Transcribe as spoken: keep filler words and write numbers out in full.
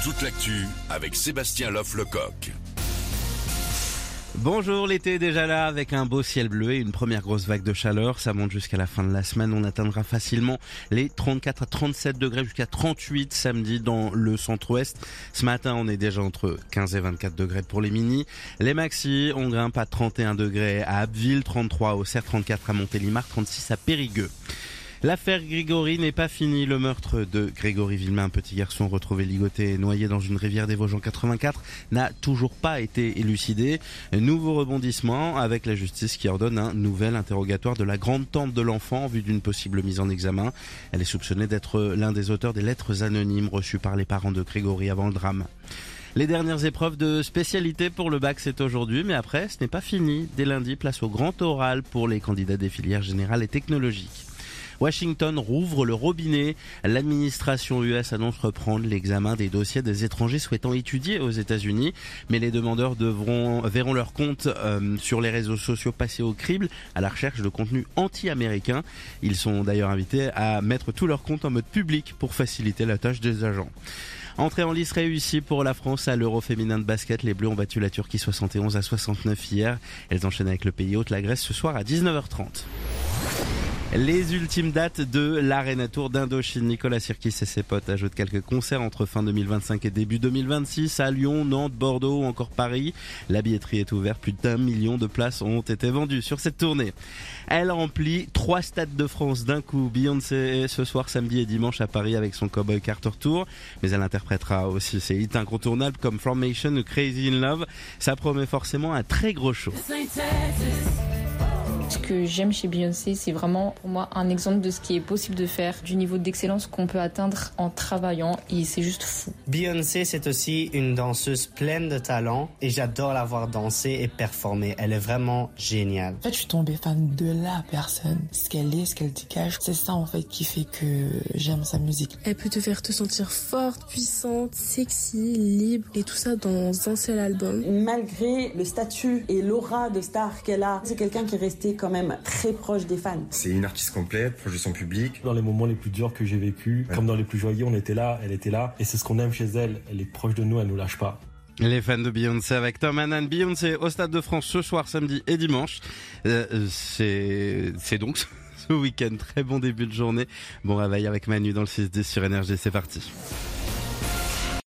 Toute l'actu avec Sébastien Loff-Lecoq. Bonjour, l'été est déjà là avec un beau ciel bleu et une première grosse vague de chaleur. Ça monte jusqu'à la fin de la semaine. On atteindra facilement les trente-quatre à trente-sept degrés jusqu'à trente-huit samedi dans le centre-ouest. Ce matin, on est déjà entre quinze et vingt-quatre degrés pour les mini. Les maxi, on grimpe à trente et un degrés à Abbeville, trente-trois à Auxerre, trente-quatre à Montélimar, trente-six à Périgueux. L'affaire Grégory n'est pas finie. Le meurtre de Grégory Villemain, un petit garçon retrouvé ligoté et noyé dans une rivière des Vosges en quatre-vingt-quatre, n'a toujours pas été élucidé. Nouveau rebondissement avec la justice qui ordonne un nouvel interrogatoire de la grande-tante de l'enfant en vue d'une possible mise en examen. Elle est soupçonnée d'être l'un des auteurs des lettres anonymes reçues par les parents de Grégory avant le drame. Les dernières épreuves de spécialité pour le bac, c'est aujourd'hui, mais après, ce n'est pas fini. Dès lundi, place au grand oral pour les candidats des filières générales et technologiques. Washington rouvre le robinet. L'administration U S annonce reprendre l'examen des dossiers des étrangers souhaitant étudier aux États-Unis, mais les demandeurs devront verront leur compte euh, sur les réseaux sociaux passer au crible à la recherche de contenu anti-américain. Ils sont d'ailleurs invités à mettre tous leurs comptes en mode public pour faciliter la tâche des agents. Entrée en lice réussie pour la France à l'Euro féminin de basket. Les Bleus ont battu la Turquie soixante et onze à soixante-neuf hier. Elles enchaînent avec le pays hôte, la Grèce, ce soir à dix-neuf heures trente. Les ultimes dates de l'Arena Tour d'Indochine. Nicolas Sirkis et ses potes ajoutent quelques concerts entre fin deux mille vingt-cinq et début deux mille vingt-six à Lyon, Nantes, Bordeaux ou encore Paris. La billetterie est ouverte. Plus d'un million de places ont été vendues sur cette tournée. Elle remplit trois stades de France d'un coup. Beyoncé ce soir, samedi et dimanche à Paris avec son Cowboy Carter Tour. Mais elle interprétera aussi ses hits incontournables comme Formation ou Crazy in Love. Ça promet forcément un très gros show. Ce que j'aime chez Beyoncé, c'est vraiment pour moi un exemple de ce qui est possible de faire, du niveau d'excellence qu'on peut atteindre en travaillant, et c'est juste fou. Beyoncé, c'est aussi une danseuse pleine de talent et j'adore la voir danser et performer. Elle est vraiment géniale. En fait, je suis tombée fan de la personne. Ce qu'elle est, ce qu'elle dégage, c'est ça en fait qui fait que j'aime sa musique. Elle peut te faire te sentir forte, puissante, sexy, libre et tout ça dans un seul album. Malgré le statut et l'aura de star qu'elle a, c'est quelqu'un qui est resté quand même très proche des fans. C'est une artiste complète, proche de son public. Dans les moments les plus durs que j'ai vécu, ouais. Comme dans les plus joyeux, on était là, elle était là. Et c'est ce qu'on aime chez elle. Elle est proche de nous, elle nous lâche pas. Les fans de Beyoncé avec Tom Hannan. Beyoncé au Stade de France ce soir, samedi et dimanche. Euh, c'est, c'est donc ce week-end. Très bon début de journée. Bon réveil avec Manu dans le six dix sur Énergie. C'est parti.